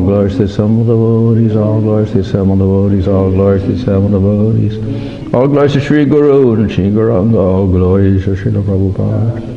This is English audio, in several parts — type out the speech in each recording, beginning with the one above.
glories to the assembled devotees, all glories to the assembled devotees, all glories to the assembled devotees. All glories to Sri Guru and Sri Gauranga, all glories to Srila Prabhupada.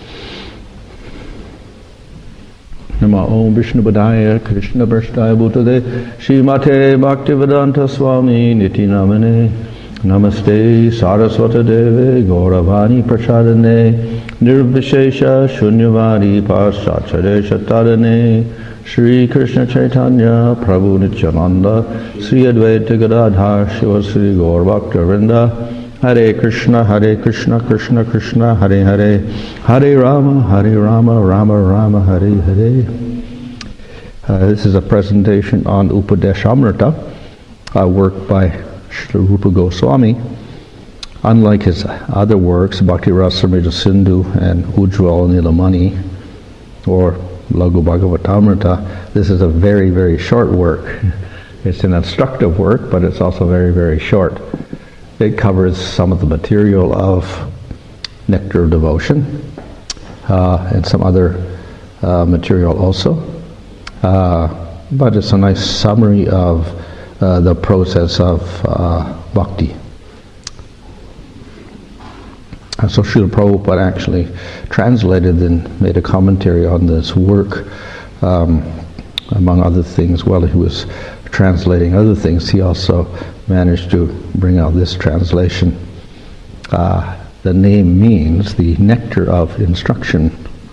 Nama Om Vishnu Padaya Krishna Prasthaya Bhutale Srimate Bhaktivedanta Swami Niti Namane Namaste Saraswata Deve Gauravani Prasadane Nirvishesha Shunyavadi Paschachare Shatadane Shri Krishna Chaitanya Prabhu Nityananda Sri Advaita Gadadhar Shiva Sri Gaur Bhaktivinoda Hare Krishna, Krishna Krishna, Hare Hare, Hare Rama, Rama Rama, Hare Hare. This is a presentation on Upadeshamrita, a work by Sri Rupa Goswami. Unlike his other works, Bhakti Rasamrita Sindhu and Ujjwal Nilamani, or Laghu Bhagavatamrita, this is a very, very short work. It's an instructive work, but it's also very, very short. It covers some of the material of Nectar of Devotion and some other material also. But it's a nice summary of the process of bhakti. So Srila Prabhupada actually translated and made a commentary on this work. Among other things, while he was translating other things, he also managed to bring out this translation. The name means the nectar of instruction.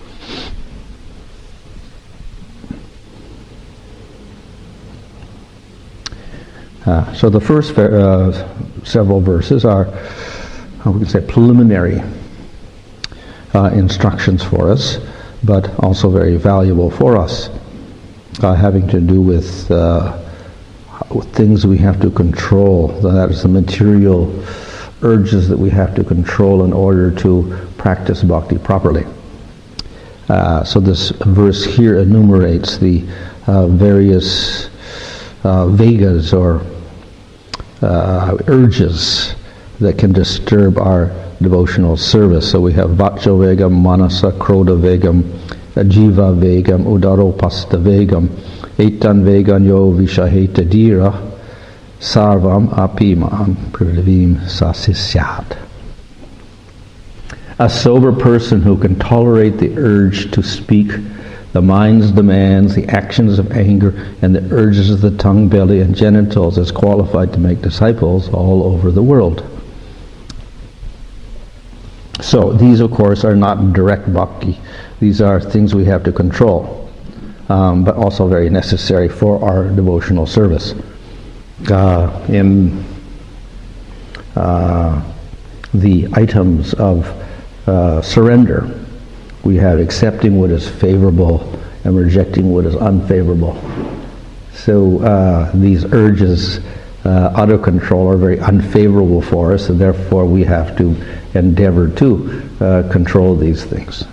So the first several verses are, we can say, preliminary instructions for us, but also very valuable for us, having to do with things we have to control. That is the material urges that we have to control in order to practice bhakti properly. So this verse here enumerates the various vegas or urges that can disturb our devotional service. So we have Vacho Vegam, Manasa Krodha Vegam, Jiva Vegam, Udaropasta Vegam, Etan Veganyo Vishaheta Dira, Sarvam Apimam Pradavim Sasisyat. A sober person who can tolerate the urge to speak, the mind's demands, the actions of anger, and the urges of the tongue, belly, and genitals is qualified to make disciples all over the world. So these, of course, are not direct bhakti. These are things we have to control, but also very necessary for our devotional service. In the items of surrender, we have accepting what is favorable and rejecting what is unfavorable. So these urges out of control are very unfavorable for us, and therefore we have to endeavor to control these things.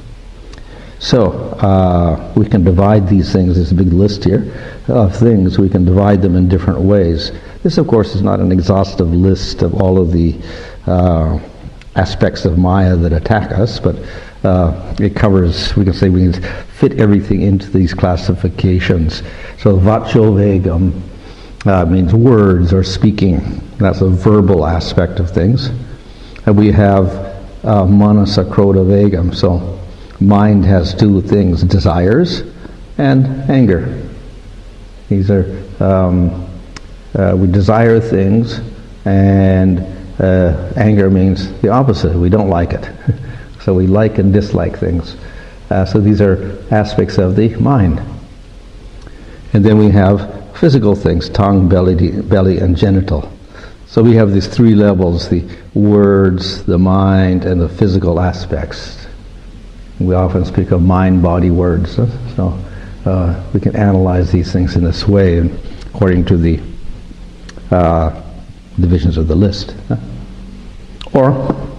So we can divide these things. There's a big list here of things. We can divide them in different ways. This, of course, is not an exhaustive list of all of the aspects of Maya that attack us, but it covers, we can say, we can fit everything into these classifications. So Vacho Vegam means words or speaking. That's a verbal aspect of things. And we have Manasa Krodha Vegam. So mind has two things, desires and anger. These are, we desire things, and anger means the opposite. We don't like it. So we like and dislike things. So these are aspects of the mind. And then we have physical things, tongue, belly, and genital. So we have these three levels, the words, the mind, and the physical aspects. We often speak of mind, body, words. So we can analyze these things in this way according to the divisions of the list. Or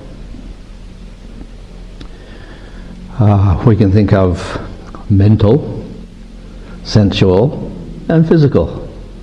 we can think of mental, sensual, and physical.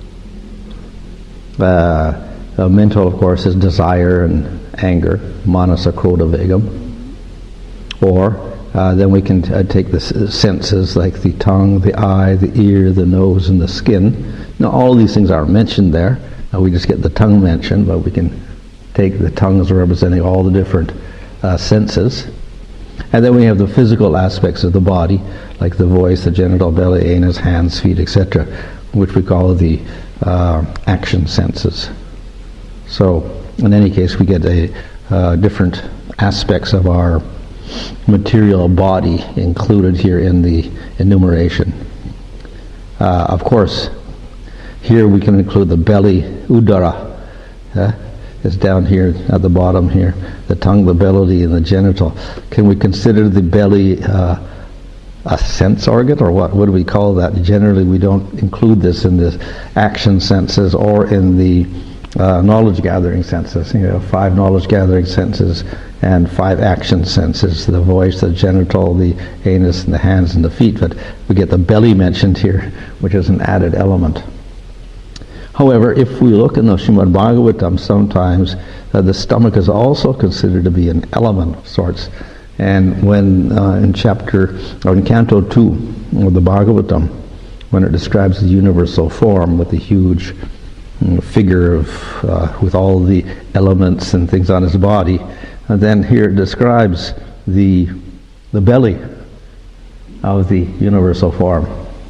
Mental, of course, is desire and anger, Manasa Krodha Vegam. Or Then we can take the senses like the tongue, the eye, the ear, the nose, and the skin. Now all these things are mentioned there. We just get the tongue mentioned, but we can take the tongue as representing all the different senses. And then we have the physical aspects of the body, like the voice, the genital, belly, anus, hands, feet, etc., which we call the action senses. So in any case, we get different aspects of our material body included here in the enumeration. Of course, here we can include the belly, udara. It's down here at the bottom here, the tongue, the belly, and the genital. Can we consider the belly a sense organ, or what? What do we call that? Generally, we don't include this in the action senses or in the knowledge-gathering senses. 5 knowledge-gathering senses and 5 action senses: the voice, the genital, the anus, and the hands and the feet. But we get the belly mentioned here, which is an added element. However, if we look in the Srimad Bhagavatam, sometimes the stomach is also considered to be an element of sorts. And when in Canto 2 of the Bhagavatam, when it describes the universal form with the huge figure of with all the elements and things on his body, and then here it describes the belly of the universal form.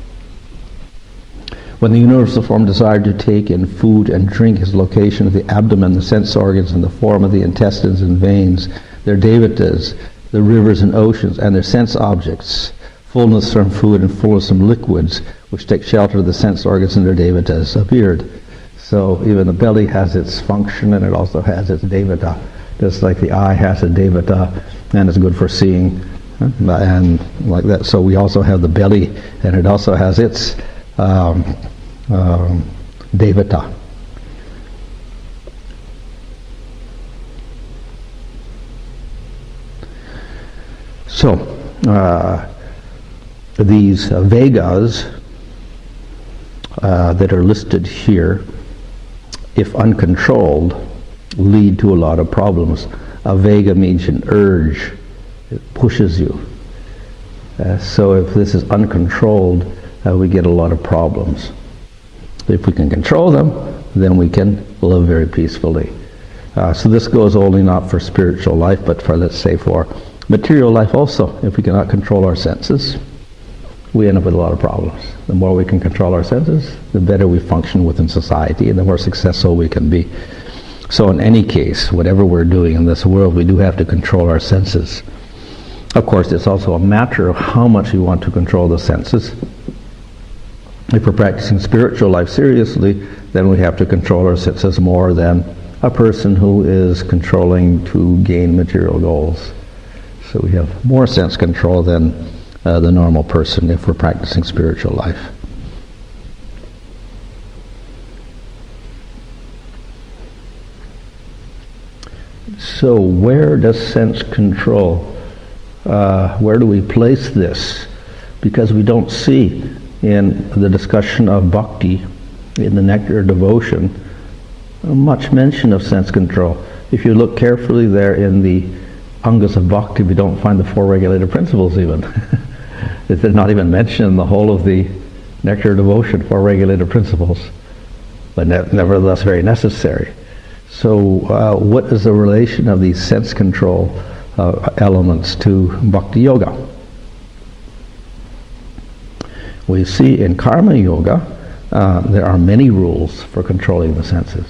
When the universal form desired to take in food and drink, his location of the abdomen, the sense organs, and the form of the intestines and veins, their devatas, the rivers and oceans, and their sense objects, fullness from food and fullness from liquids, which take shelter of the sense organs and their devatas, appeared. So even the belly has its function, and it also has its devata, just like the eye has a devata, and it's good for seeing, and like that. So we also have the belly, and it also has its devata. So these Vegas that are listed here, if uncontrolled, lead to a lot of problems. A Vega means an urge. It pushes you. So if this is uncontrolled, we get a lot of problems. If we can control them, then we can live very peacefully. So this goes only not for spiritual life, but for, let's say, for material life also. If we cannot control our senses, we end up with a lot of problems. The more we can control our senses, the better we function within society, and the more successful we can be. So in any case, whatever we're doing in this world, we do have to control our senses. Of course, it's also a matter of how much we want to control the senses. If we're practicing spiritual life seriously, then we have to control our senses more than a person who is controlling to gain material goals. So we have more sense control than the normal person if we're practicing spiritual life. So where does sense control, where do we place this? Because we don't see in the discussion of bhakti, in the nectar of devotion, much mention of sense control. If you look carefully there in the angas of bhakti, we don't find the 4 regulated principles even. They're not even mentioned in the whole of the nectar of devotion, 4 regulated principles, but nevertheless very necessary. So what is the relation of these sense control elements to bhakti yoga? We see in karma yoga there are many rules for controlling the senses.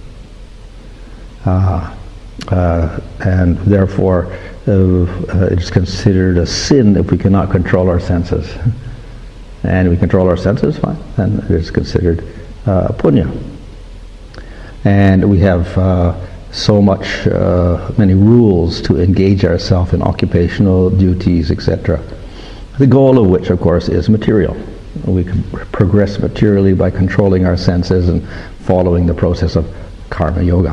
And therefore it's considered a sin if we cannot control our senses. And if we control our senses, fine, then it is considered punya. And we have so many rules to engage ourselves in occupational duties, etc. The goal of which, of course, is material. We can progress materially by controlling our senses and following the process of karma yoga.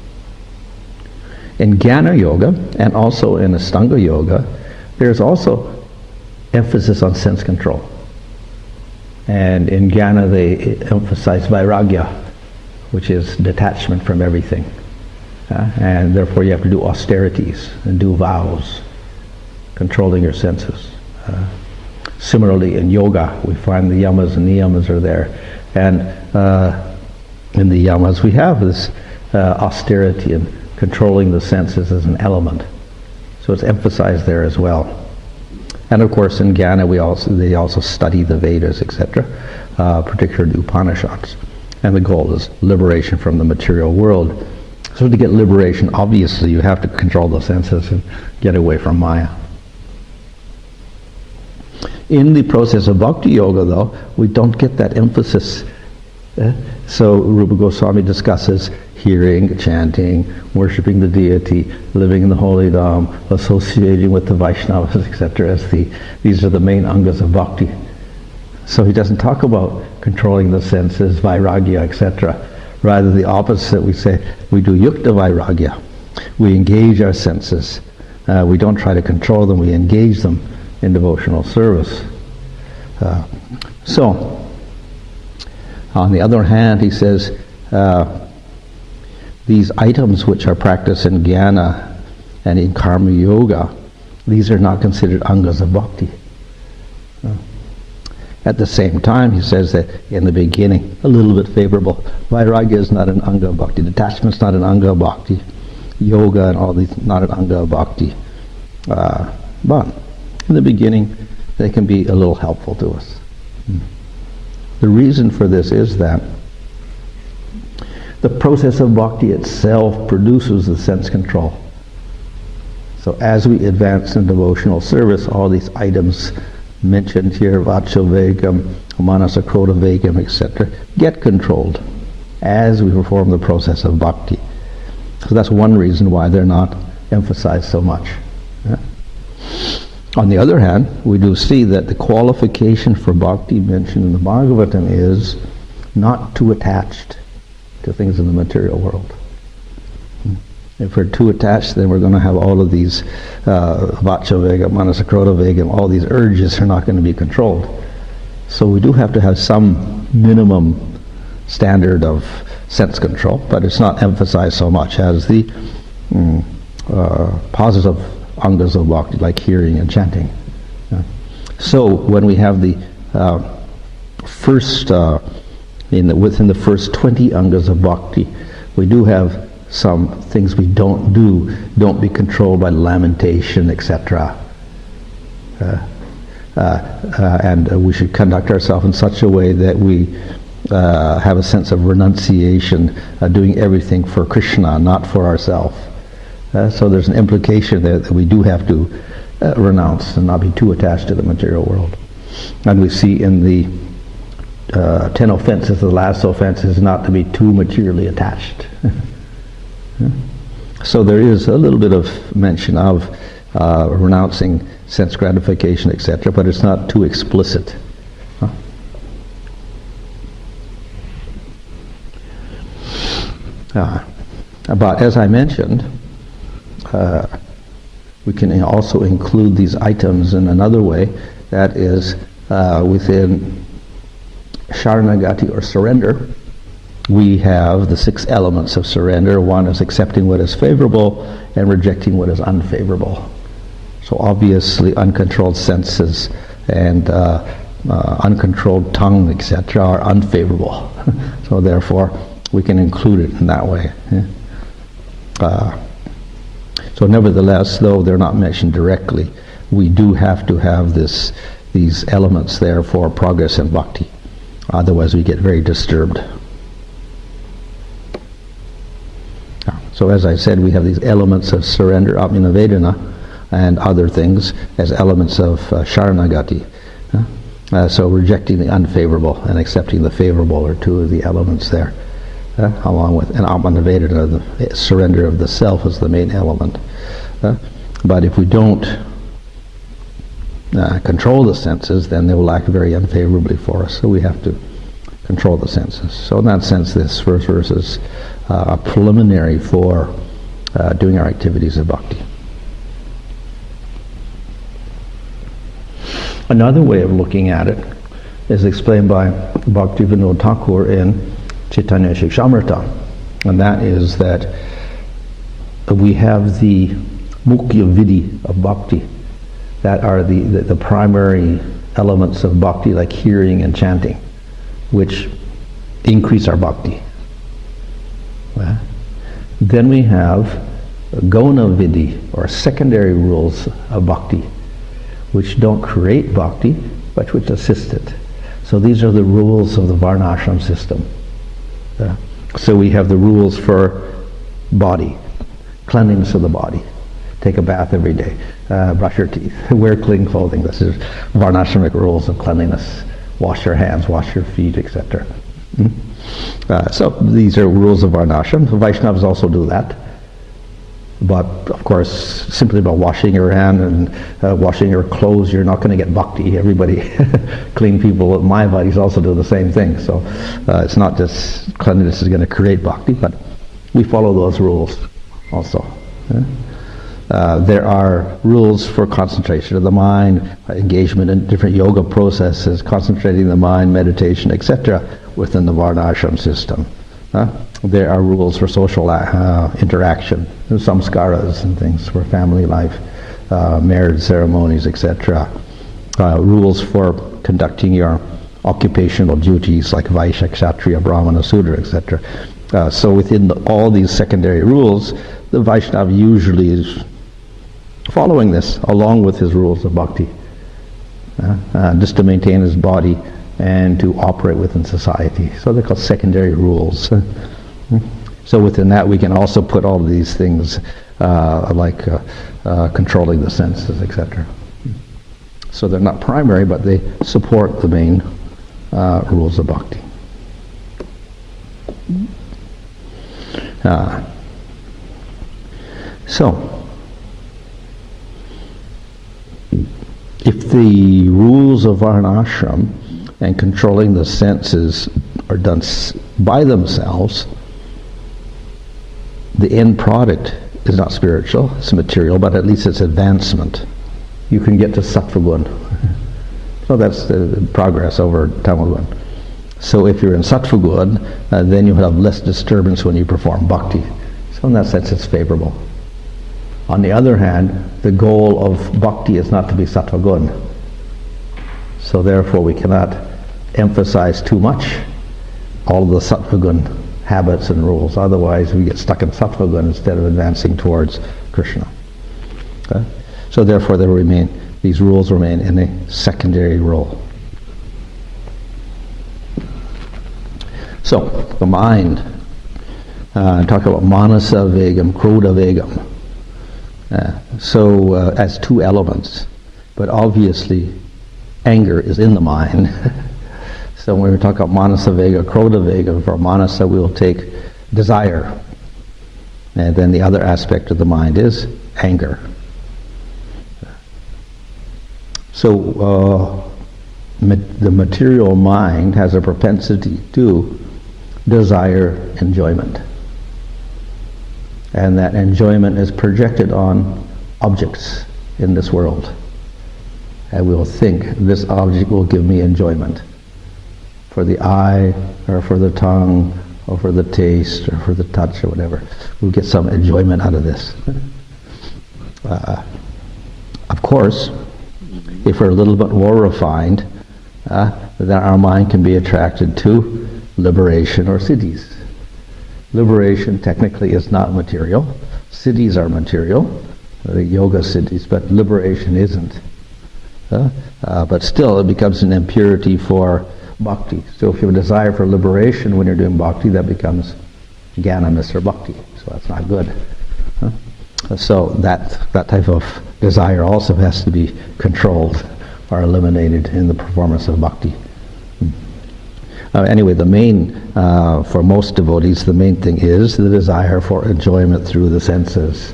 In Jnana Yoga and also in Astanga Yoga, there's also emphasis on sense control. And in Jnana they emphasize vairagya, which is detachment from everything. And therefore you have to do austerities and do vows. controlling your senses. Similarly, in yoga, we find the yamas and niyamas are there. And in the yamas, we have this austerity and controlling the senses as an element. So it's emphasized there as well. And of course, in Jnana, they also study the Vedas, etc., particularly the Upanishads. And the goal is liberation from the material world. So to get liberation, obviously, you have to control the senses and get away from Maya. In the process of Bhakti Yoga, though, we don't get that emphasis. So Rupa Goswami discusses hearing, chanting, worshipping the deity, living in the holy dham, associating with the Vaishnavas, etc. as these are the main angas of bhakti. So he doesn't talk about controlling the senses, vairagya, etc. Rather the opposite, we say we do yukta vairagya. We engage our senses. We don't try to control them, we engage them in devotional service. So, on the other hand, he says, these items which are practiced in jnana and in karma yoga, these are not considered angas of bhakti. At the same time, he says that in the beginning, a little bit favorable. Vairagya is not an anga of bhakti. Detachment is not an anga of bhakti. Yoga and all these, not an anga of bhakti. But in the beginning, they can be a little helpful to us. The reason for this is that the process of bhakti itself produces the sense control. So as we advance in devotional service, all these items mentioned here, Vachavegam, Manasakrodavegam, etc., get controlled as we perform the process of bhakti. So that's one reason why they're not emphasized so much. On the other hand, we do see that the qualification for bhakti mentioned in the Bhagavatam is not too attached to things in the material world. If we're too attached, then we're going to have all of these Vachavegam, Manasakrodavegam, all these urges are not going to be controlled. So we do have to have some minimum standard of sense control, but it's not emphasized so much as the positive angas of bhakti, like hearing and chanting. So when we have the first, within the first 20 angas of bhakti, we do have some things we don't do. Don't be controlled by lamentation, etc. And we should conduct ourselves in such a way that we have a sense of renunciation, doing everything for Krishna, not for ourselves. So there's an implication there that we do have to renounce and not be too attached to the material world. And we see in the 10 offenses, the last offense is not to be too materially attached. So there is a little bit of mention of renouncing sense gratification, etc., but it's not too explicit. But as I mentioned, we can also include these items in another way, that is within Sharanagati or surrender. We have the 6 elements of surrender. One is accepting what is favorable and rejecting what is unfavorable. So obviously uncontrolled senses and uncontrolled tongue, etc., are unfavorable. So therefore we can include it in that way. So nevertheless, though they're not mentioned directly, we do have to have these elements there for progress in bhakti. Otherwise we get very disturbed. So as I said, we have these elements of surrender, Apninavedana, and other things as elements of Sharanagati. So rejecting the unfavorable and accepting the favorable are 2 of the elements there. Along with an Apninavedana, the surrender of the self is the main element. But if we don't control the senses, then they will act very unfavorably for us. So we have to control the senses. So in that sense, this first verse is a preliminary for doing our activities of bhakti. Another way of looking at it is explained by Bhaktivinoda Thakur in Chaitanya Shikshamrita, and that is that we have the Mukhya Vidhi of bhakti, that are the primary elements of bhakti, like hearing and chanting, which increase our bhakti. Then we have gona vidhi, or secondary rules of bhakti, which don't create bhakti, but which assist it. So these are the rules of the varnashram system. So we have the rules for body, cleanliness of the body. Take a bath every day, brush your teeth, wear clean clothing. This is varnashramic rules of cleanliness. Wash your hands, wash your feet, etc. So these are rules of varnashram. The Vaishnavas also do that. But of course, simply by washing your hand and washing your clothes, you're not going to get bhakti. Everybody, clean people, Mayavadis also do the same thing. So it's not just cleanliness is going to create bhakti, but we follow those rules also. There are rules for concentration of the mind, engagement in different yoga processes, concentrating the mind, meditation, etc. within the varnashram system. There are rules for social interaction, samskaras and things for family life, marriage ceremonies, etc. Rules for conducting your occupational duties like Vaishya, Kshatriya, Brahmana, Sudra, etc. So within all these secondary rules, the Vaishnava usually is following this along with his rules of bhakti, just to maintain his body and to operate within society. So they're called secondary rules. So within that we can also put all of these things like controlling the senses, etc. So they're not primary, but they support the main rules of bhakti. So if the rules of varnashram and controlling the senses are done by themselves, the end product is not spiritual, it's material, but at least it's advancement. You can get to sattva guna. So that's the progress over tamagun. So if you're in sattva guna, then you have less disturbance when you perform bhakti. So in that sense it's favorable. On the other hand, the goal of bhakti is not to be sattva guna. So therefore we cannot emphasize too much all of the sattva guna habits and rules. Otherwise we get stuck in sattva guna instead of advancing towards Krishna. Okay? So therefore these rules remain in a secondary role. So the mind, talk about manasa vegam, krodha vegam. So as two elements, but obviously anger is in the mind. So when we talk about manasa vega, krodha vega, for manasa we will take desire, and then the other aspect of the mind is anger. So the material mind has a propensity to desire enjoyment, and that enjoyment is projected on objects in this world, and we will think this object will give me enjoyment, for the eye or for the tongue or for the taste or for the touch or whatever. We'll get some enjoyment out of this. Of course, if we're a little bit more refined, then our mind can be attracted to liberation or siddhis. Liberation technically is not material. Siddhis are material, the yoga siddhis, but liberation isn't. But still it becomes an impurity for bhakti. So if you have a desire for liberation when you're doing bhakti, that becomes jnana misra bhakti. So that's not good. So that type of desire also has to be controlled or eliminated in the performance of bhakti. Anyway, the main, for most devotees, the main thing is the desire for enjoyment through the senses.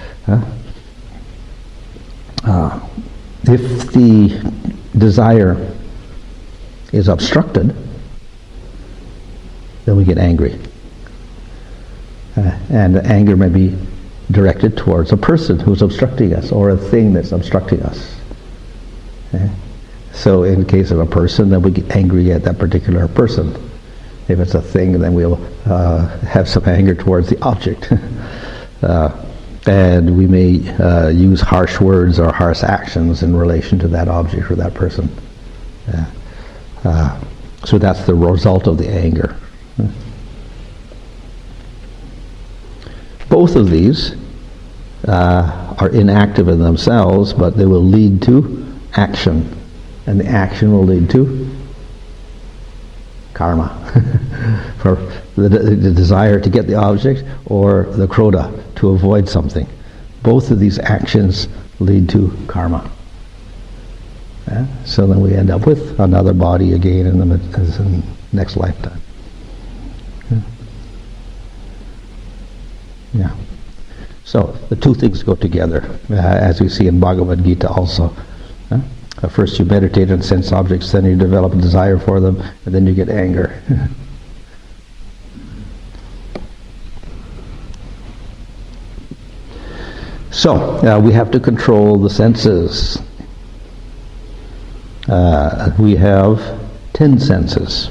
If the desire is obstructed, then we get angry. And the anger may be directed towards a person who's obstructing us or a thing that's obstructing us. So in the case of a person, then we get angry at that particular person. If it's a thing, then we'll have some anger towards the object. And we may use harsh words or harsh actions in relation to that object or that person. So that's the result of the anger. Both of these are inactive in themselves, but they will lead to action. And the action will lead to karma. For the desire to get the object, or the krodha, to avoid something. Both of these actions lead to karma. So then we end up with another body again in the next lifetime. Yeah. So the two things go together, as we see in Bhagavad Gita also. First you meditate on sense objects, then you develop a desire for them, and then you get anger. So we have to control the senses. We have 10 senses.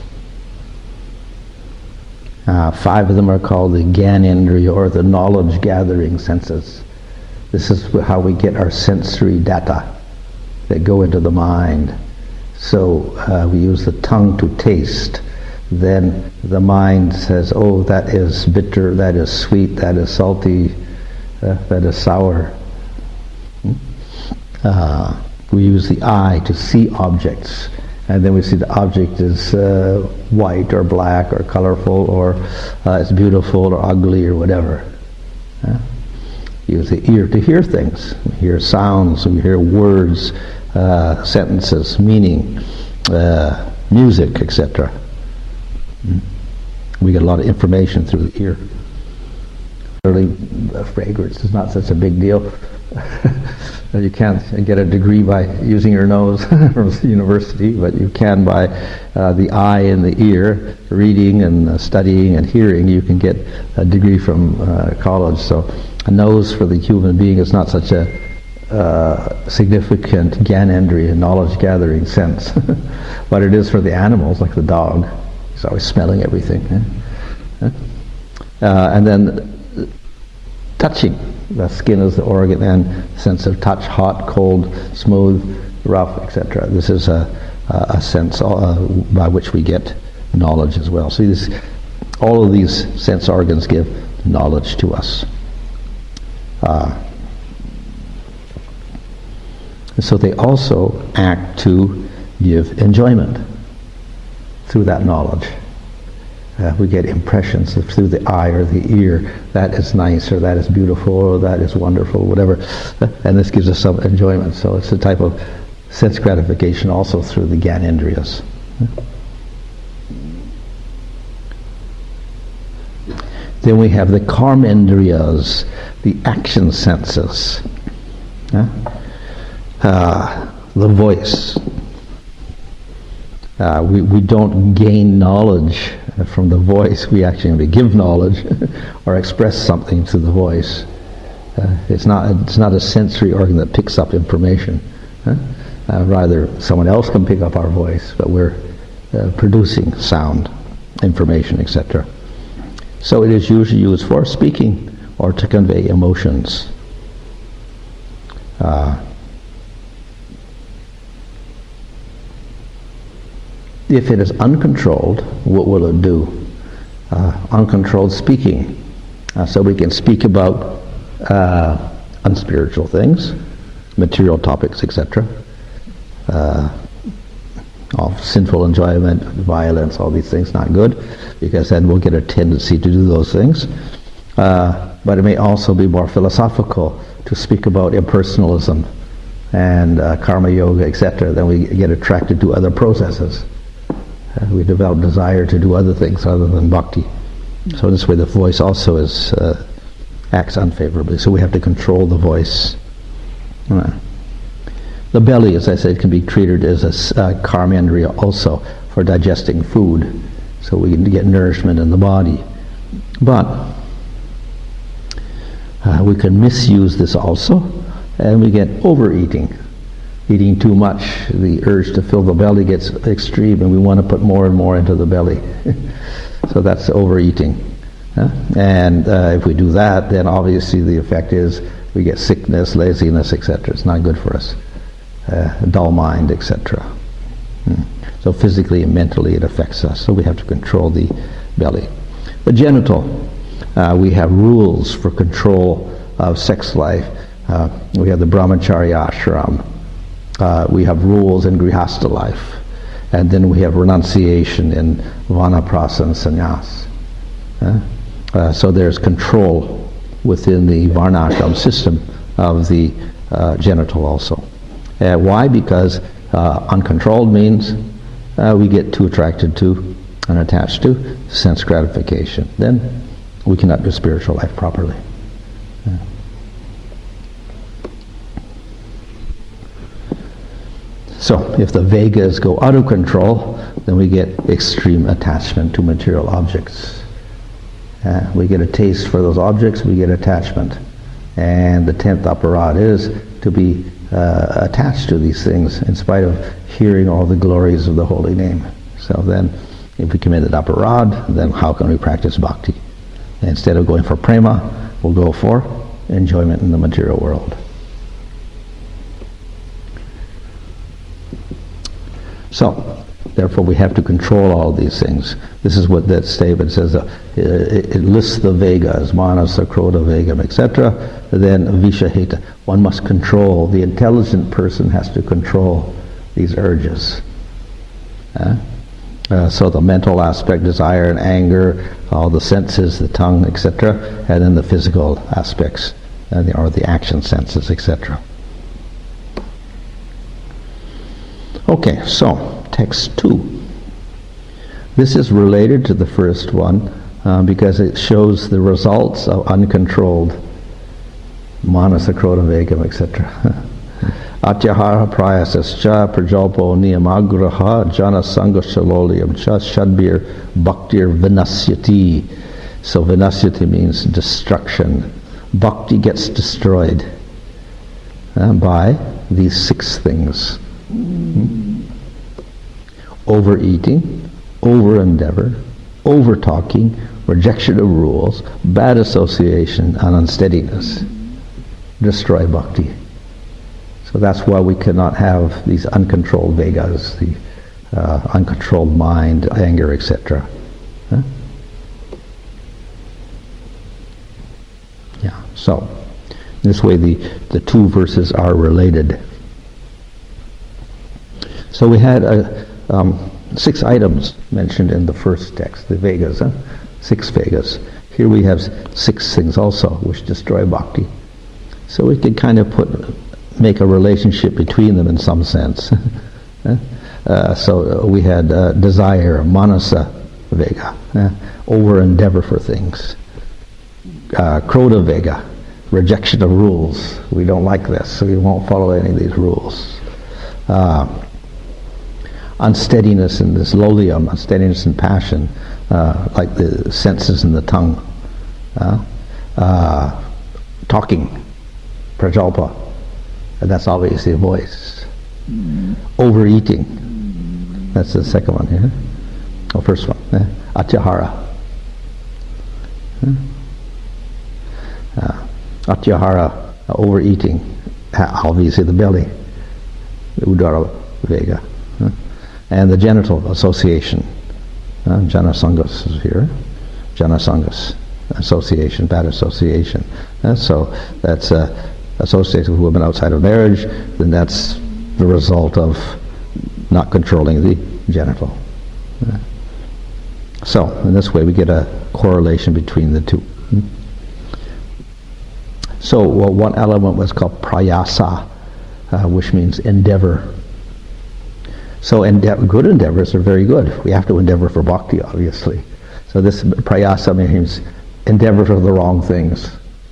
5 of them are called the Gyanendriya, or the knowledge gathering senses. This is how we get our sensory data that go into the mind. So we use the tongue to taste. Then the mind says, oh, that is bitter, that is sweet, that is salty, that is sour. We use the eye to see objects, and then we see the object is white or black or colorful, or it's beautiful or ugly or whatever. Use the ear to hear things. We hear sounds, we hear words, sentences, meaning, music, etc. We get a lot of information through the ear. Clearly, fragrance is not such a big deal. You can't get a degree by using your nose from university, but you can by the eye and the ear, reading and studying and hearing. You can get a degree from college. So a nose for the human being is not such a significant Gyanendriya, knowledge gathering sense. But it is for the animals, like the dog. He's always smelling everything. And then touching. The skin is the organ, and sense of touch, hot, cold, smooth, rough, etc. This is a sense by which we get knowledge as well. So all of these sense organs give knowledge to us. So they also act to give enjoyment through that knowledge. We get impressions through the eye or the ear. That is nice, or that is beautiful, or that is wonderful, whatever. And this gives us some enjoyment. So it's a type of sense gratification also through the Gyanendriyas. Then we have the Karmendriyas, the action senses. The voice. We don't gain knowledge from the voice. We actually give knowledge or express something through the voice. It's not a sensory organ that picks up information. Rather, someone else can pick up our voice, but we're producing sound, information, etc. So it is usually used for speaking or to convey emotions. If it is uncontrolled, what will it do? Uncontrolled speaking. So we can speak about unspiritual things, material topics, etc. All sinful enjoyment, violence, all these things, not good, because then we'll get a tendency to do those things. But it may also be more philosophical to speak about impersonalism and karma yoga, etc. Then we get attracted to other processes. We develop desire to do other things other than bhakti. So this way the voice also acts unfavorably. So we have to control the voice. The belly, as I said, can be treated as a karmendriya also for digesting food. So we can get nourishment in the body. But we can misuse this also, and we get overeating. Eating too much, the urge to fill the belly gets extreme, and we want to put more and more into the belly. So that's overeating. And if we do that, then obviously the effect is we get sickness, laziness, etc. It's not good for us. Dull mind, etc. So physically and mentally it affects us. So we have to control the belly. The genital, we have rules for control of sex life. We have the brahmacharya ashram. We have rules in grihastha life. And then we have renunciation in vanaprastha and sannyas. So there's control within the varnashram system of the genital also. Why? Because uncontrolled means we get too attracted to and attached to sense gratification. Then we cannot do spiritual life properly. So if the Vegas go out of control, then we get extreme attachment to material objects. We get a taste for those objects, we get attachment. And the 10th aparad is to be attached to these things in spite of hearing all the glories of the holy name. So then, if we committed aparad, then how can we practice bhakti? Instead of going for prema, we'll go for enjoyment in the material world. So, therefore we have to control all these things. This is what that statement says. It lists the Vegas, manasa, krodha, vegam, etc. Then vishaheta. One must control. The intelligent person has to control these urges. So the mental aspect, desire and anger, all the senses, the tongue, etc., and then the physical aspects, or the action senses, etc. Okay, so text 2. This is related to the first one because it shows the results of uncontrolled manasa, krodha, vegam, etc. Atyahara prayasascha prajalpo niyamagraha jana sangashaloliam cha shadbir bhaktir vinasyati. So vinasyati means destruction. Bhakti gets destroyed by these 6 things. Overeating, over-endeavor, over-talking, rejection of rules, bad association, and unsteadiness destroy bhakti. So that's why we cannot have these uncontrolled vegas, the uncontrolled mind, anger, etc. Yeah. So this way the 2 verses are related. So we had 6 items mentioned in the first text, the vegas, 6 vegas. Here we have 6 things also which destroy bhakti. So we could kind of make a relationship between them in some sense. So we had desire, manasa vega, over endeavor for things. Krodha vega, rejection of rules. We don't like this, so we won't follow any of these rules. Unsteadiness in this lolium, unsteadiness in passion, like the senses in the tongue. Talking, prajalpa, and that's obviously a voice. Overeating, that's the second one here. First one, atyahara. Atyahara, overeating, obviously the belly, the udara vega. And the genital association, janasangas is here, janasangas, association, bad association. So that's associated with women outside of marriage, then that's the result of not controlling the genital. So in this way we get a correlation between the 2. So one element was called prayasa, which means endeavor. So good endeavors are very good. We have to endeavor for bhakti, obviously. So this prayasa means endeavor for the wrong things.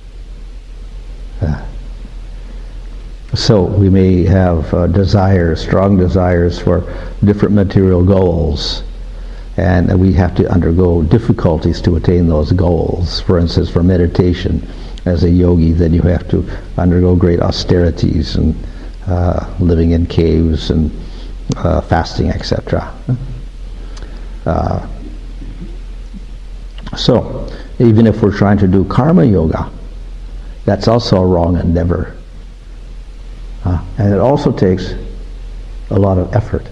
So we may have desires, strong desires for different material goals, and we have to undergo difficulties to attain those goals. For instance, for meditation, as a yogi, then you have to undergo great austerities and living in caves and fasting, etc. So, even if we're trying to do karma yoga, that's also a wrong endeavor. And it also takes a lot of effort.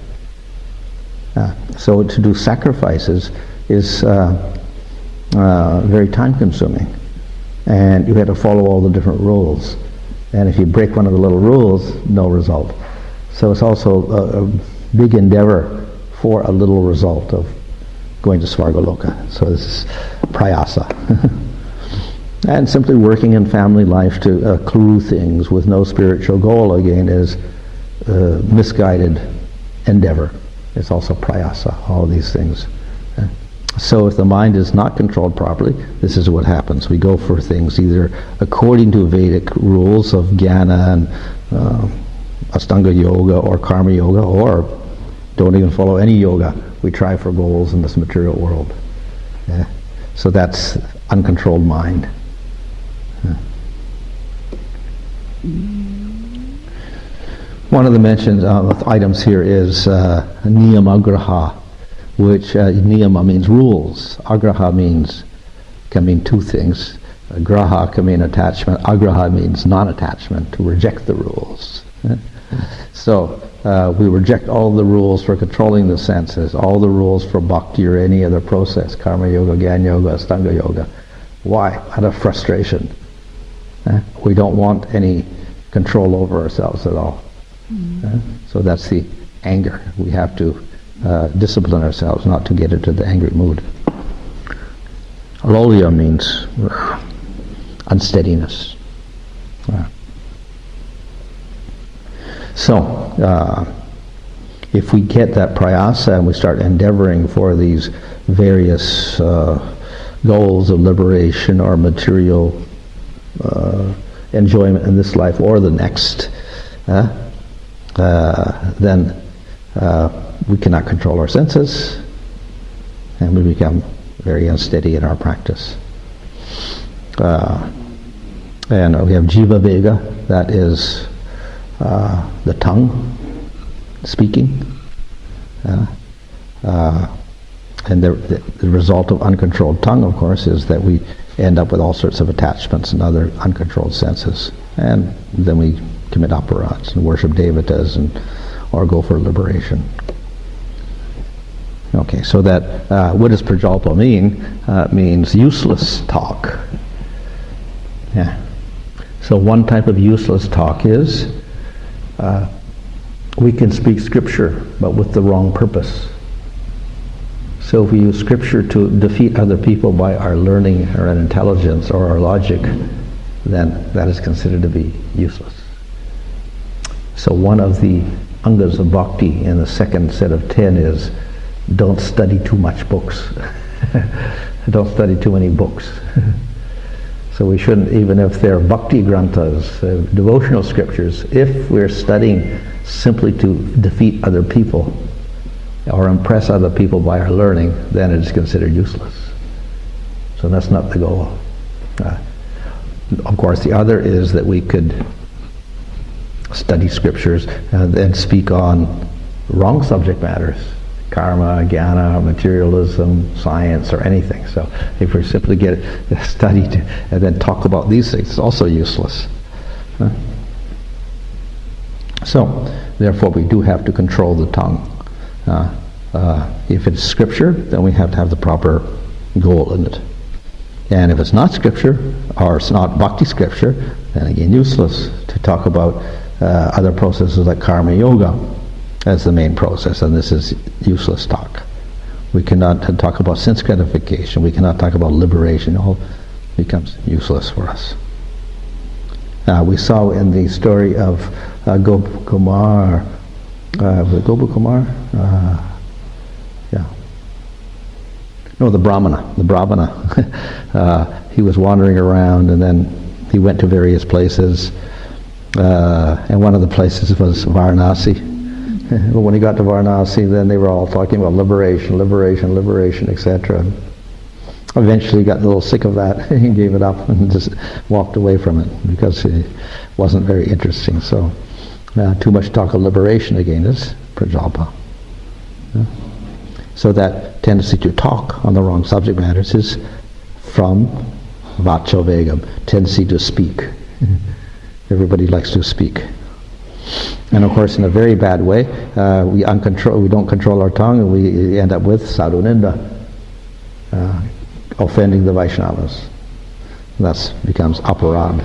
So to do sacrifices is very time-consuming. And you have to follow all the different rules. And if you break one of the little rules, no result. So it's also a big endeavor for a little result of going to Svargaloka. So this is prayasa. And simply working in family life to accrue things with no spiritual goal, again, is misguided endeavor. It's also prayasa, all these things. So if the mind is not controlled properly, this is what happens. We go for things either according to Vedic rules of jnana and Astanga yoga or karma yoga, or don't even follow any yoga. We try for goals in this material world. So that's uncontrolled mind. One of the mentioned items here is niyamagraha, which niyama means rules. Agraha can mean two things. Graha can mean attachment. Agraha means non-attachment, to reject the rules. So we reject all the rules for controlling the senses, all the rules for bhakti or any other process, karma yoga, jnana yoga, astanga yoga. Why? Out of frustration. We don't want any control over ourselves at all. So that's the anger. We have to discipline ourselves not to get into the angry mood. Lolya means unsteadiness. So if we get that prayasa and we start endeavoring for these various goals of liberation or material enjoyment in this life or the next, then we cannot control our senses, and we become very unsteady in our practice. And we have jiva vega, that is the tongue speaking, and the result of uncontrolled tongue, of course, is that we end up with all sorts of attachments and other uncontrolled senses, and then we commit aparats and worship devatas or go for liberation. Okay, so that what does prajalpa mean? Means useless talk. Yeah. So one type of useless talk is we can speak scripture, but with the wrong purpose. So if we use scripture to defeat other people by our learning or our intelligence or our logic, then that is considered to be useless. So one of the angas of bhakti in the second set of 10 is don't study too much books. Don't study too many books. So we shouldn't, even if they're bhakti granthas, devotional scriptures, if we're studying simply to defeat other people or impress other people by our learning, then it is considered useless. So that's not the goal. Of course, the other is that we could study scriptures and then speak on wrong subject matters, karma, jnana, materialism, science, or anything. So if we simply study and then talk about these things, it's also useless. So therefore we do have to control the tongue. If it's scripture, then we have to have the proper goal in it. And if it's not scripture, or it's not bhakti scripture, then again useless to talk about other processes like karma yoga as the main process, and this is useless talk. We cannot talk about sense gratification, we cannot talk about liberation, all becomes useless for us. We saw in the story of Gopakumar, the Brahmana. He was wandering around, and then he went to various places, and one of the places was Varanasi. But when he got to Varanasi, then they were all talking about liberation, etc. Eventually he got a little sick of that. He gave it up and just walked away from it because it wasn't very interesting. So too much talk of liberation again is prajalpa. So that tendency to talk on the wrong subject matters is from vacho vegam, tendency to speak. Everybody likes to speak. And of course, in a very bad way, we don't control our tongue, and we end up with sadhuninda, offending the Vaishnavas. That becomes aparad.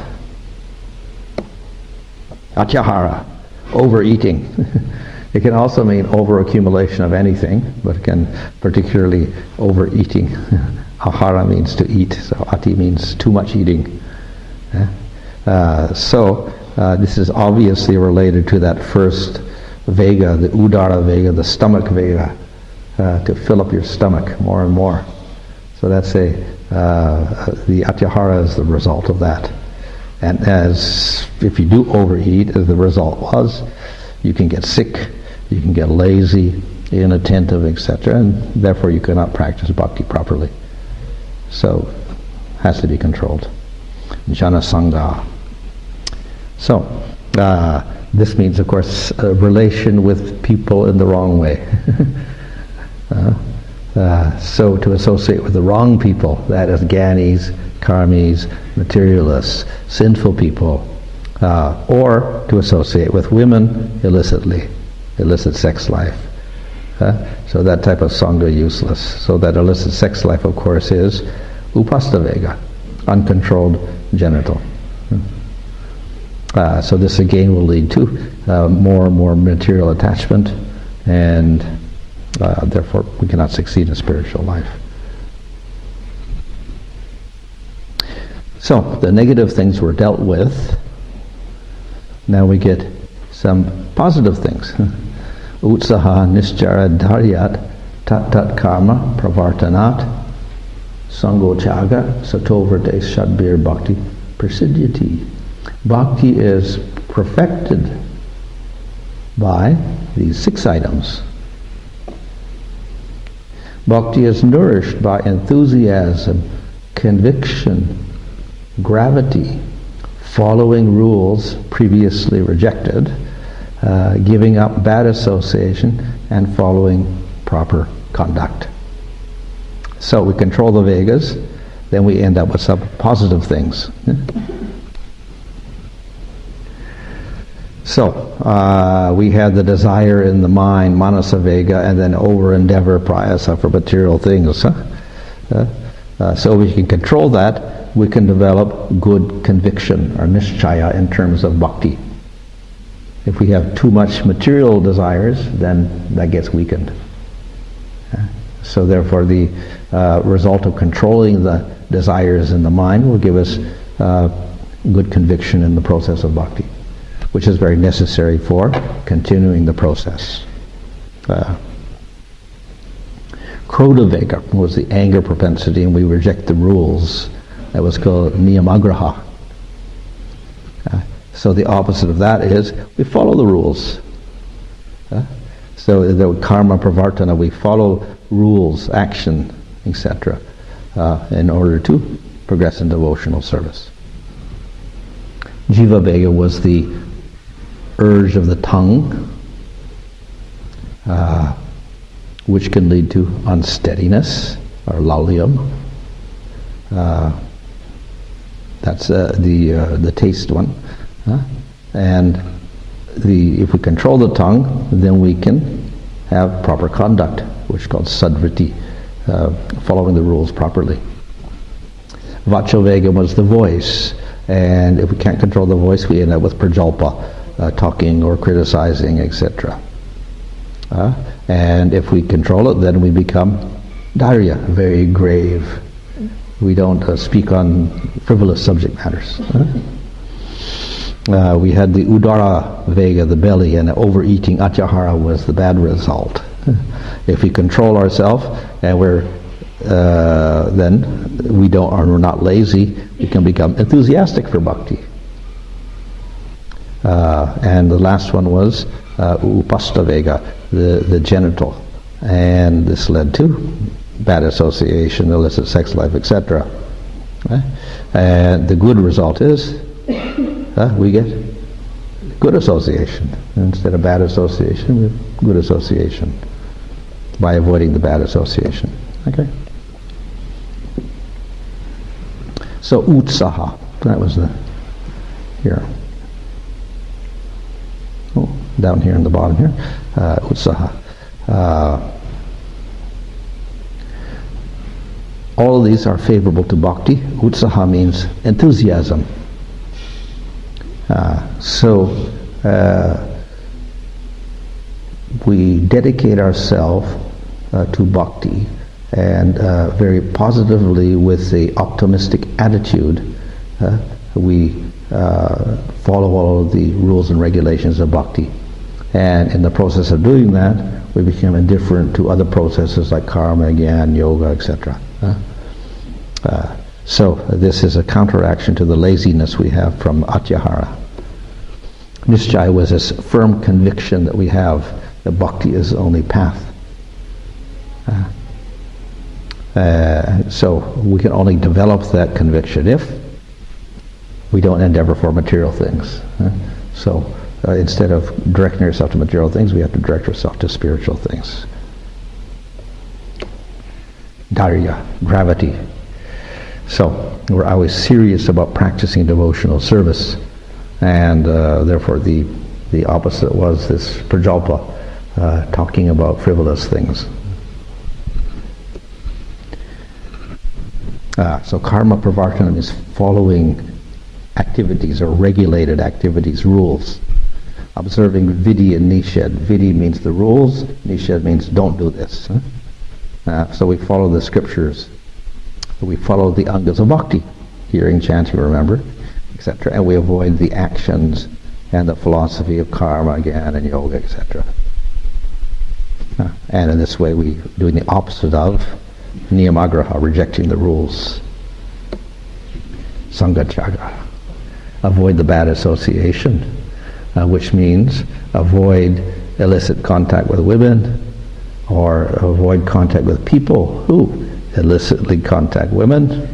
Atyahara, overeating. It can also mean overaccumulation of anything, but it can particularly overeating. Ahara means to eat, so ati means too much eating. This is obviously related to that first vega, the udara vega, the stomach vega, to fill up your stomach more and more. So that's the atyahara is the result of that. And as if you do overeat, as the result was, you can get sick, you can get lazy, inattentive, etc., and therefore you cannot practice bhakti properly. So, has to be controlled. Jana sangha. So, this means, of course, a relation with people in the wrong way. So to associate with the wrong people, that is gyanis, karmis, materialists, sinful people, or to associate with women illicitly, illicit sex life. So that type of sangha useless. So that illicit sex life, of course, is upastavega, uncontrolled genital. So this again will lead to more and more material attachment, and therefore we cannot succeed in spiritual life. So the negative things were dealt with. Now we get some positive things. Utsaha nischara dharyat tat karma pravartanat sangochaga satovarte shadbir bhakti prasidyati. Bhakti is perfected by these 6 items. Bhakti is nourished by enthusiasm, conviction, gravity, following rules previously rejected, giving up bad association, and following proper conduct. So we control the Vegas, then we end up with some positive things. So, we had the desire in the mind, manasa vega, and then over-endeavor, prayasa, for material things. So we can control that, we can develop good conviction, or nischaya, in terms of bhakti. If we have too much material desires, then that gets weakened. So therefore the result of controlling the desires in the mind will give us good conviction in the process of bhakti, which is very necessary for continuing the process. Krodha vega was the anger propensity, and we reject the rules. That was called niyamagraha. So the opposite of that is we follow the rules. So the karma pravartana, we follow rules, action, etc., in order to progress in devotional service. Jiva vega was the urge of the tongue, which can lead to unsteadiness or laulyam. That's the taste one. And if we control the tongue, then we can have proper conduct, which is called sadvriti, following the rules properly. Vachovega was the voice, and if we can't control the voice, we end up with prajalpa, talking or criticizing, etc. And if we control it, then we become dharya, very grave. We don't speak on frivolous subject matters. We had the udara vega, the belly, and overeating atyahara was the bad result. If we control ourselves and we're not lazy, we can become enthusiastic for bhakti. And the last one was upasta vega, the genital, and this led to bad association, illicit sex life, etc. And the good result is we get good association. Instead of bad association, we have good association by avoiding the bad association. Okay? So utsaha, that was the, here. Oh, down here in the bottom here, utsaha. All of these are favorable to bhakti. Utsaha means enthusiasm. We dedicate ourselves to bhakti, and very positively with the optimistic attitude, we follow all of the rules and regulations of bhakti. And in the process of doing that, we become indifferent to other processes like karma, jnana, yoga, etc. So this is a counteraction to the laziness we have from atyahara. Nishchaya was this firm conviction that we have that bhakti is the only path. So we can only develop that conviction if we don't endeavor for material things. So instead of directing ourselves to material things, we have to direct ourselves to spiritual things. Dharya, gravity. So we're always serious about practicing devotional service, and therefore the opposite was this prajalpa, talking about frivolous things. So karma pravartana is following activities or regulated activities, rules. Observing vidhi and nishad. Vidhi means the rules, nishad means don't do this. So we follow the scriptures. We follow the angas of bhakti, hearing, chanting, remember, etc. And we avoid the actions and the philosophy of karma, jnana, and yoga, etc. And in this way we doing the opposite of niyamagraha, rejecting the rules. Sangachaga. Avoid the bad association, which means avoid illicit contact with women, or avoid contact with people who illicitly contact women,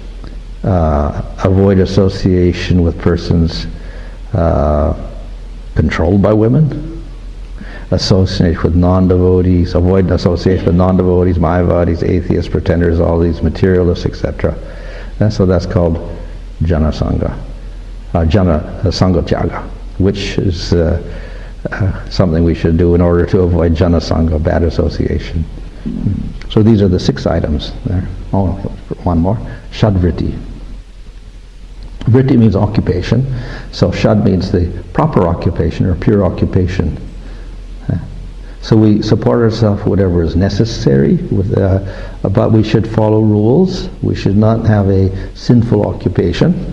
avoid association with persons controlled by women, associate with non-devotees, avoid association with non-devotees, mayavadis, atheists, pretenders, all these materialists, etc. And so that's called jana sangha, sangha tyaga, which is something we should do in order to avoid jana sangha, bad association. So these are the 6 items there. Oh, one more. Shadvritti. Vritti means occupation. So shad means the proper occupation or pure occupation. So we support ourselves with whatever is necessary, but we should follow rules. We should not have a sinful occupation.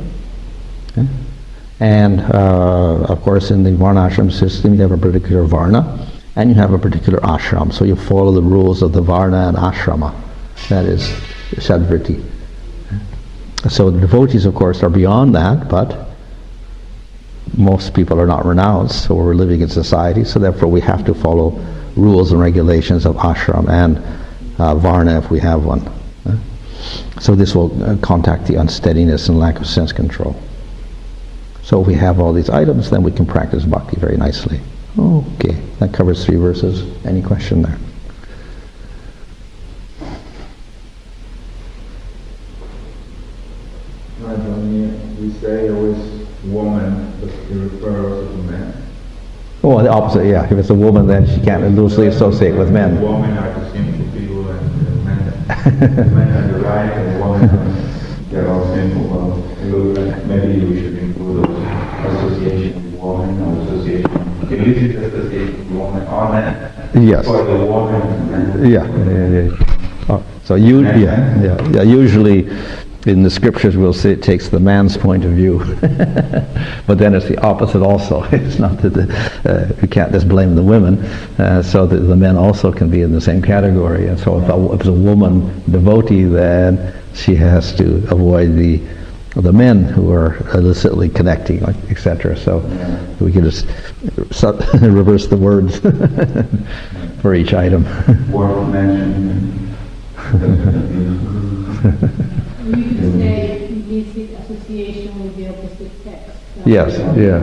And of course in the varna ashram system you have a particular varna and you have a particular ashram, so you follow the rules of the varna and ashrama. That is shadvritti. So the devotees of course are beyond that, but most people are not renounced, so we're living in society, so therefore we have to follow rules and regulations of ashram and varna if we have one. So this will contact the unsteadiness and lack of sense control. So if we have all these items, then we can practice bhakti very nicely. Okay, that covers 3 verses. Any question there? We say always woman, but you refer also to men. Oh, the opposite, yeah. If it's a woman, then she can't loosely associate with men. Women are the sinful people and men. Men are the right and women they're all sinful. Maybe we should include association with women or association. Can you use association with women or men? Yes. For the woman and men. Yeah. So usually in the scriptures we'll say it takes the man's point of view, but then it's the opposite also. It's not that you can't just blame the women, so that the men also can be in the same category. And so if it's a woman devotee, then she has to avoid the men who are illicitly connecting, etc. So we can just reverse the words for each item. Worth mentioning. You could say illicit association with the opposite sex. Yes, yeah.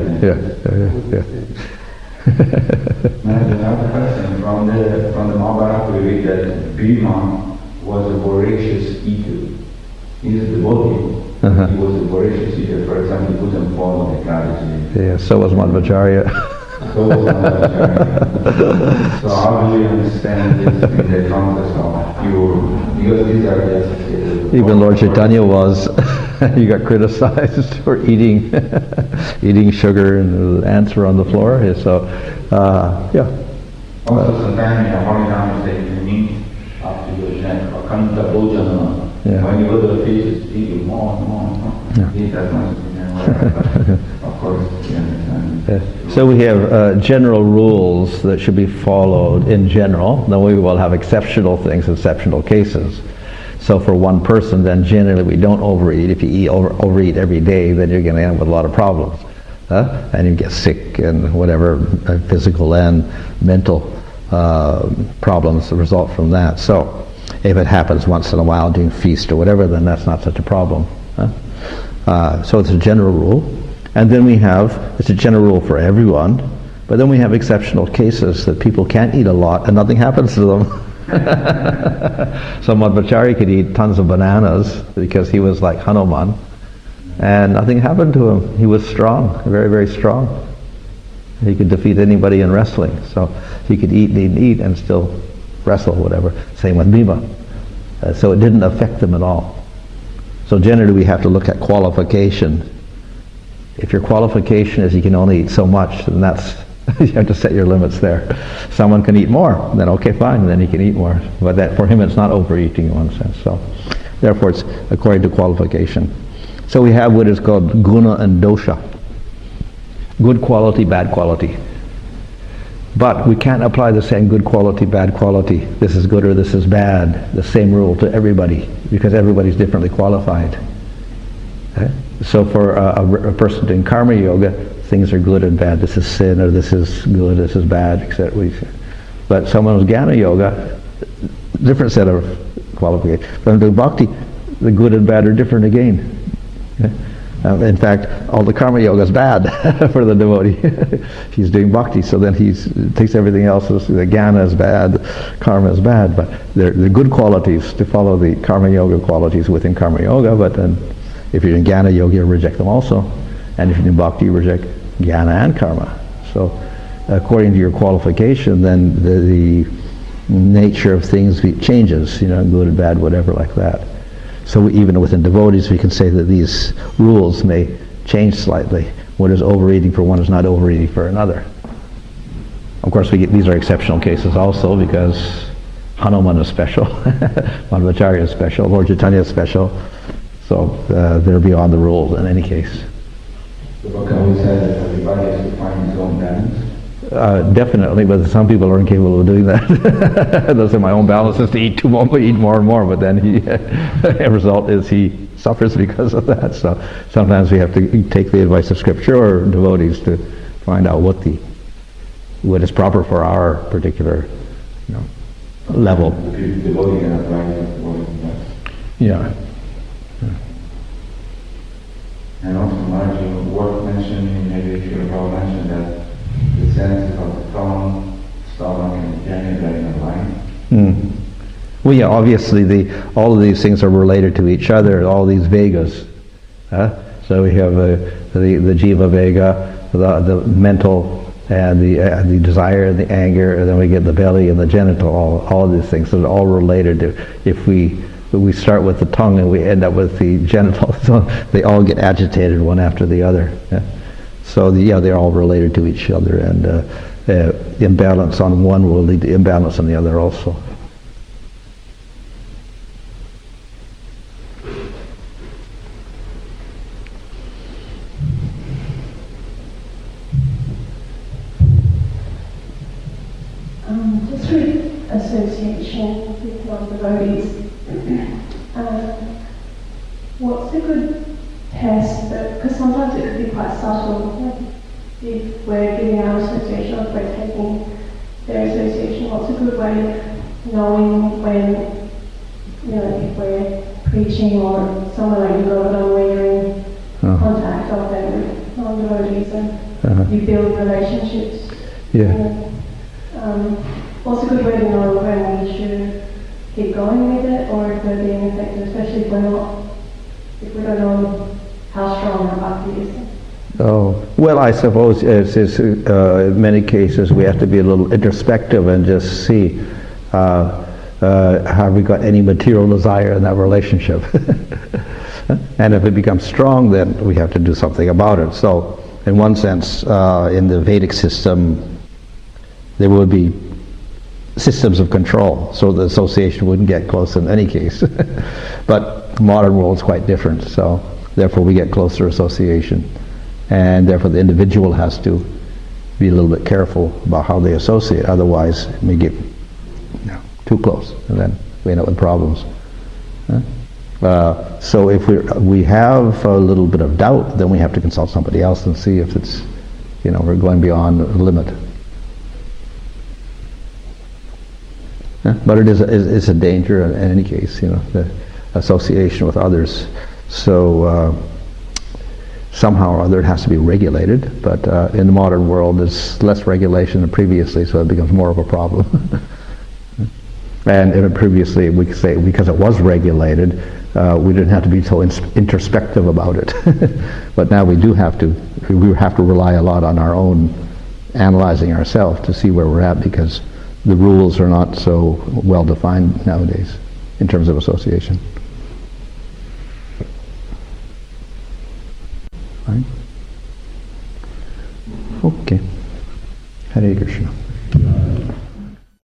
Another question from the Mahabharata, we read that Bhima was a voracious eater. He is a devotee, He was a voracious eater. For example, he wouldn't follow the Ekadashi. Yeah, so was Madhvacharya. So was Madhvacharya. So how do you understand this in the context of pure? Because these are the associated with Even Lord Chaitanya was. He got criticized for eating sugar and ants were on the floor. So, yeah. Also, sometimes in a holy time, they can meet up to your neck, Akanta Bhojana. Yeah. When you go to the feast, it's eating more and more and more. Yeah. Eat as much as you can. Of course, you understand. So we have general rules that should be followed in general. Then we will have exceptional things, exceptional cases. So for one person, then generally we don't overeat. If you overeat every day, then you're going to end up with a lot of problems. And you get sick and whatever, physical and mental problems that result from that. So if it happens once in a while during feast or whatever, then that's not such a problem. So it's a general rule. And then we have, it's a general rule for everyone, but then we have exceptional cases that people can't eat a lot and nothing happens to them. So Madhvacharya could eat tons of bananas because he was like Hanuman, and nothing happened to him. He was strong, very, very strong. He could defeat anybody in wrestling. So he could eat and still wrestle, whatever. Same with Bhima. So it didn't affect them at all. So generally we have to look at qualification. If your qualification is you can only eat so much, then that's you have to set your limits there. Someone can eat more, then okay, fine, then he can eat more. But that for him it's not overeating in one sense. So therefore it's according to qualification. So we have what is called guna and dosha. Good quality, bad quality. But we can't apply the same good quality, bad quality. This is good or this is bad. The same rule to everybody because everybody's differently qualified. Okay? So for a person doing karma yoga, things are good and bad. This is sin or this is good, this is bad, etc. But someone who's jnana yoga, different set of qualifications. But doing bhakti, the good and bad are different again. Okay? In fact, all the karma yoga is bad for the devotee. He's doing bhakti, so then he takes everything else as the jnana is bad, karma is bad. But they're good qualities to follow the karma yoga qualities within karma yoga. But then, if you're in jnana yoga, you reject them also, and if you're in bhakti, you reject jnana and karma. So, according to your qualification, then the nature of things changes. Good and bad, whatever, like that. So even within devotees, we can say that these rules may change slightly. What is overeating for one is not overeating for another. Of course, these are exceptional cases also because Hanuman is special, Madhvacharya is special, Lord Chaitanya is special. So they're beyond the rules in any case. So can we say that everybody has to find his own balance? Definitely, but some people are incapable of doing that. Those are my own balance is to eat more and more, but then the result is he suffers because of that. So sometimes we have to take the advice of scripture or devotees to find out what is proper for our particular level. The devotee can advise. Yeah. And also, Maharaj, worth mentioning, maybe if you have mentioned that the sense of the tongue, stomach, and genitalia in a line. Well, yeah, obviously all of these things are related to each other, all these Vegas. So we have the Jiva Vega, the mental, and the desire, and the anger, and then we get the belly and the genital, all of these things. So they're all related to, if we start with the tongue and we end up with the genitals, so they all get agitated one after the other. Yeah? So they're all related to each other, and imbalance on one will lead to imbalance on the other also. Just with association with non-devotees, what's a good test? Because sometimes it could be quite subtle. Like if we're giving our association, or if we're taking their association, what's a good way of knowing when, if we're preaching or somewhere like Yoga where you're in contact of them with non-devotees and you build relationships? Yeah. What's a good way to know when we should keep going with it, or if we're being effective, especially if we're not if we don't know how strong our bhakti is. Oh, well, I suppose in many cases we have to be a little introspective and just see have we got any material desire in that relationship. And if it becomes strong, then we have to do something about it. So, in one sense, in the Vedic system, there would be systems of control, so the association wouldn't get close in any case. But the modern world is quite different, so therefore we get closer association. And therefore the individual has to be a little bit careful about how they associate, otherwise it may get too close, and then we end up with problems. So if we have a little bit of doubt, then we have to consult somebody else and see if it's, we're going beyond the limit. But it's a danger in any case, the association with others. So somehow or other it has to be regulated, but in the modern world there's less regulation than previously, so it becomes more of a problem. And previously we could say because it was regulated, we didn't have to be so introspective about it. But now we have to rely a lot on our own analyzing ourselves to see where we're at, because the rules are not so well defined nowadays in terms of association. Right? Okay. Hare Krishna.